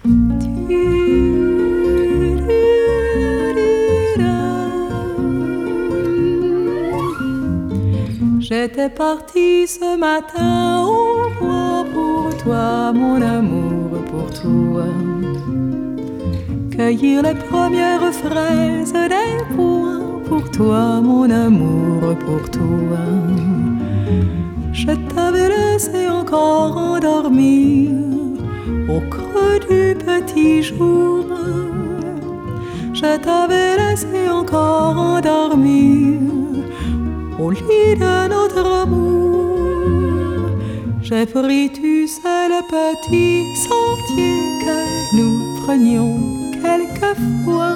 J'étais partie ce matin au bois pour toi, mon amour, pour toi. Cueillir les premières fraises des bois pour toi, mon amour, pour toi. Je t'avais laissé encore endormir au creux du petit jour. Je t'avais laissé encore endormir au lit de notre amour. J'ai pris, tu sais, le petit sentier que nous prenions quelquefois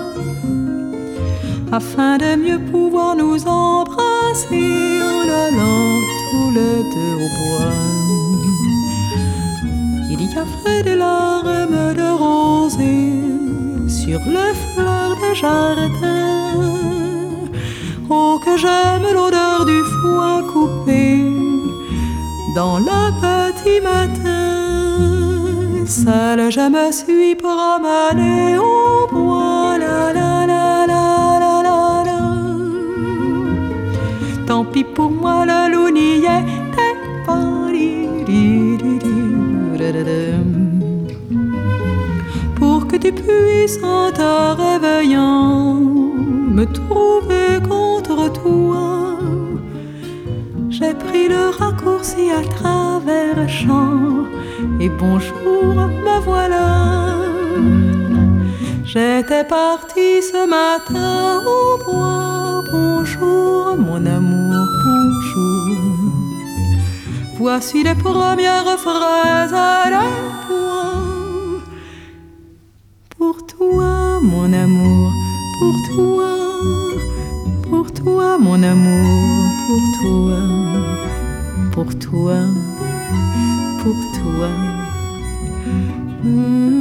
afin de mieux pouvoir nous embrasser en allant tous les deux au bois. Il y avait des larmes de rosée sur les fleurs des jardins. Oh, que j'aime l'odeur du foin coupé dans le petit matin. Seule je me suis promenée au bois, la la la la la la la. Tant pis pour moi, le loup n'y était pas. Pour que tu puisses en te réveillant me trouver contre toi, j'ai pris le raccourci à travers le champ et bonjour, me voilà. J'étais partie ce matin au bois, bonjour mon amour, bonjour. Voici les premières fraises à la poire pour toi, mon amour, pour toi. Pour toi, mon amour, pour toi, pour toi, pour toi.